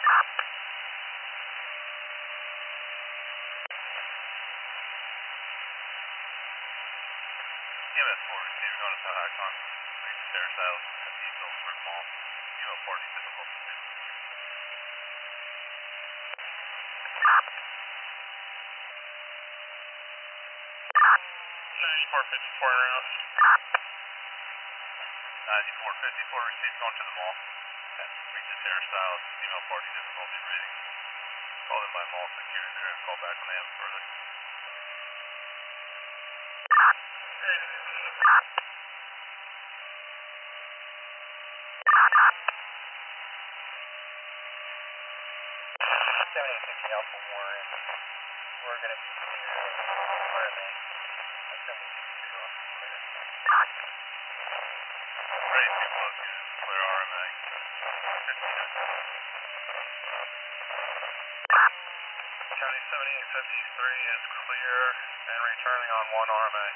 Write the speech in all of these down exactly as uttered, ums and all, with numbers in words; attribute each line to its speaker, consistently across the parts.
Speaker 1: E M S four receiving on a Hacon. Reach Terrace Isles at the Phillipsburg Mall. Zero party difficulty two. ninety-four fifty-four in Rouse. ninety-four fifty-four received going to the mall. At Regis Hairstyles, female party difficulty rating. Call in by mall security there and call back when they have further. seventy fifty Alpha Warren. We're going to be clear R M A. seventy fifty Alpha clear. Ready to both units, clear R M A. County seventy-eight fifty-three is clear and returning on one R M A.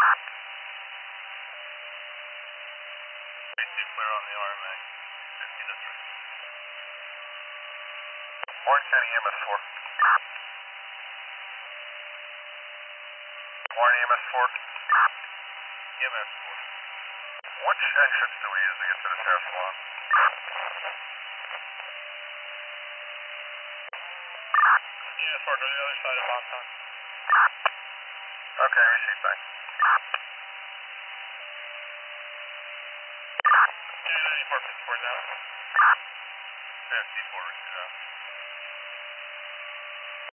Speaker 1: Ready to clear on the R M A. fifty to three. Warren County E M S four. Warren E M S four. E M S four. Which entrance do we use to get to the hair salon? E M S four, go to the other side of Bonton. Okay, receive back. Yeah, ninety-four fifty-four is out. fifty-four, receive out.